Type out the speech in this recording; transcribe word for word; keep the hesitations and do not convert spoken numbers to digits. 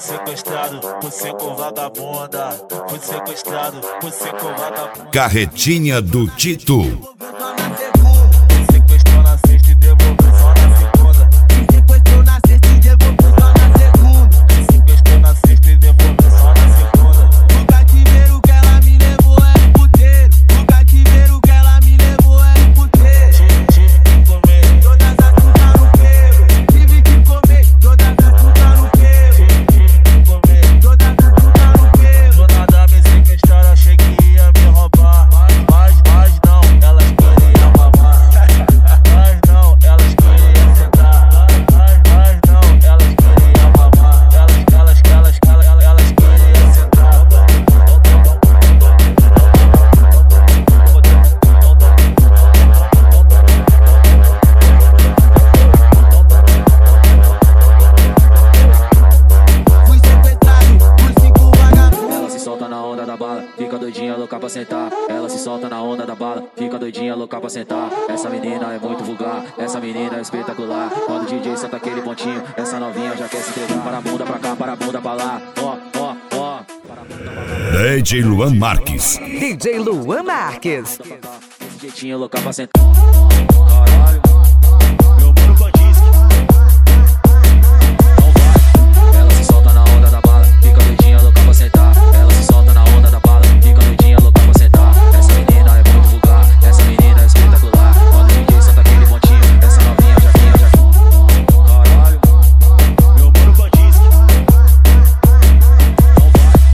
sequestrado por ser com vagabunda. Fui sequestrado por ser com vagabunda. Carretinha do Tito. Sequestrou na sexta e devolveu só na segunda. Sequestrou na sexta e devolveu só na segunda. Sequestrou na sexta e devolveu só na segunda. No cativeiro que ela me levou é puteiro. No cativeiro que ela me levou é puteiro. Tive, tive que comer Todas as putas no pelo. Tive que comer todas as putas no pelo. Tive, tive que comer Todas as putas no pelo. do nada me sequestraram, achei que ia me roubar. Mas, mas não, elas queriam mamar. Mas não, elas queriam sentar. Mas, mas não, elas queriam mamar. Elas, elas, elas, elas, elas queriam sentar. Fui sequestrado por cinco vagabundos. Ela se solta na onda da bala, fica doidinha, louca pra sentar. Ela se solta na onda da bala, fica doidinha, louca pra sentar. Essa menina é muito vulgar, essa menina é espetacular. Quando o D J senta aquele pontinho, essa novinha já quer se entregar. Para a bunda pra cá, para a bunda pra lá. Ó, ó, ó. D J Luan Marques. D J Luan Marques. Desse jeitinho, louca pra sentar. Caralho.